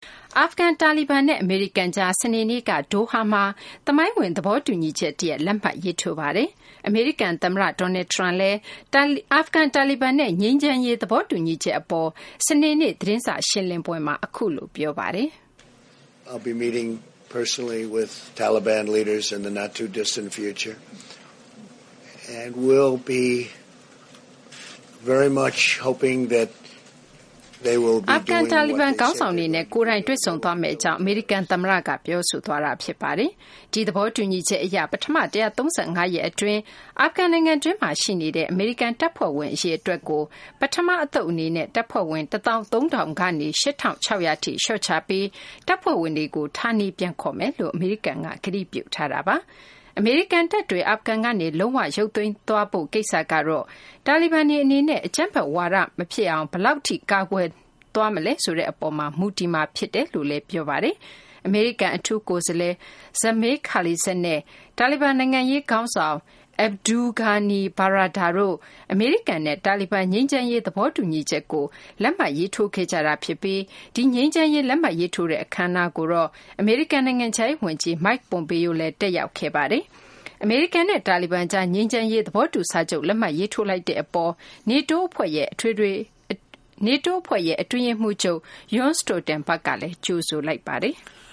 အာဖဂန်တာလီဘန်နဲ့အမေရိကန်ကြားစနေနေ့ကဒိုဟာမှာသမိုင်းဝင်သဘောတူညီချက်တရပ်လက်မှတ်ရေးထိုးပါတယ်။အမေရိကန်သမ္မတဒေါ်နယ်ထရန့်လည်းအာဖဂန်တာလီဘန်နဲ့ငြိမ်းချမ်းရေးသဘောတူညီချက်အပေါ်စနေနေ့သတင်းစာရှင်းလင်းပွဲမှာအခုလိုပြောပါတယ်။ I'll be meeting personally with Taliban leaders in the not too distant future and we'll be very much hoping that they will be doing အာဖဂန်တာလီဘန်ခေါင်းဆောင်တွေနဲ့ကိုယ်တိုင်တွေ့ဆုံသွားမယ့်အကြောင်းအမေရိကန်သမ္မတကပြောဆိုသွားတာဖြစ်ပါတယ်။ဒီသဘောတူညီချက်အရပထမ135ရက်အတွင်းအာဖဂန်နိုင်ငံတွင်းမှာရှိနေတဲ့အမေရိကန်တပ်ဖွဲ့ဝင်အရေအတွက်ကိုပထမအသုတ်အနေနဲ့တပ်ဖွဲ့ဝင်13000ကနေ8600ထိလျှော့ချပြီးတပ်ဖွဲ့ဝင်တွေကိုဌာနေပြန်ခေါ်မယ်လို့အမေရိကန်ကကတိပြုထားတာပါ။အမေရိကန်တပ်တွေအာဖဂန်ကနေလုံးဝရုပ်သိမ်းသွားဖို့ကိစ္စကတော့တာလီဘန်တွေအနေနဲ့အကြမ်းဖက်ဝါဒမဖြစ်အောင်ဘယ်လောက်ထိကာကွယ်သွားမလဲဆိုတဲ့အပေါ်မှာမူတည်မှာဖြစ်တယ်လို့လည်းပြောပါတယ်။အမေရိကန်အထူးကိုယ်စားလှယ်ဇမေးခါလီဇက်နဲ့တာလီဘန်နိုင်ငံရေးခေါင်းဆောင်Abdul Ghani Baradar တို့အမေရိကန်နဲ့တာလီဘန်ငြိမ်းချမ်းရေးသဘောတူညီချက်ကိုလက်မှတ်ရေးထိုးခဲ့ကြတာဖြစ်ပြီးဒီငြိမ်းချမ်းရေးလက်မှတ်ရေးထိုးတဲ့အခမ်းအနားကိုတော့အမေရိကန်နိုင်ငံခြားရေးဝန်ကြီး Mike Pompeo လည်းတက်ရောက်ခဲ့ပါတယ်။အမေရိကန်နဲ့တာလီဘန်ကြားငြိမ်းချမ်းရေးသဘောတူစာချုပ်လက်မှတ်ရေးထိုးလိုက်တဲ့အပေါ် NATO အဖွဲ့ရဲ့အတွင်းရေးမှူးချုပ် Jens Stoltenberg ကလည်းကြိုဆိုလိုက်ပါတယ်။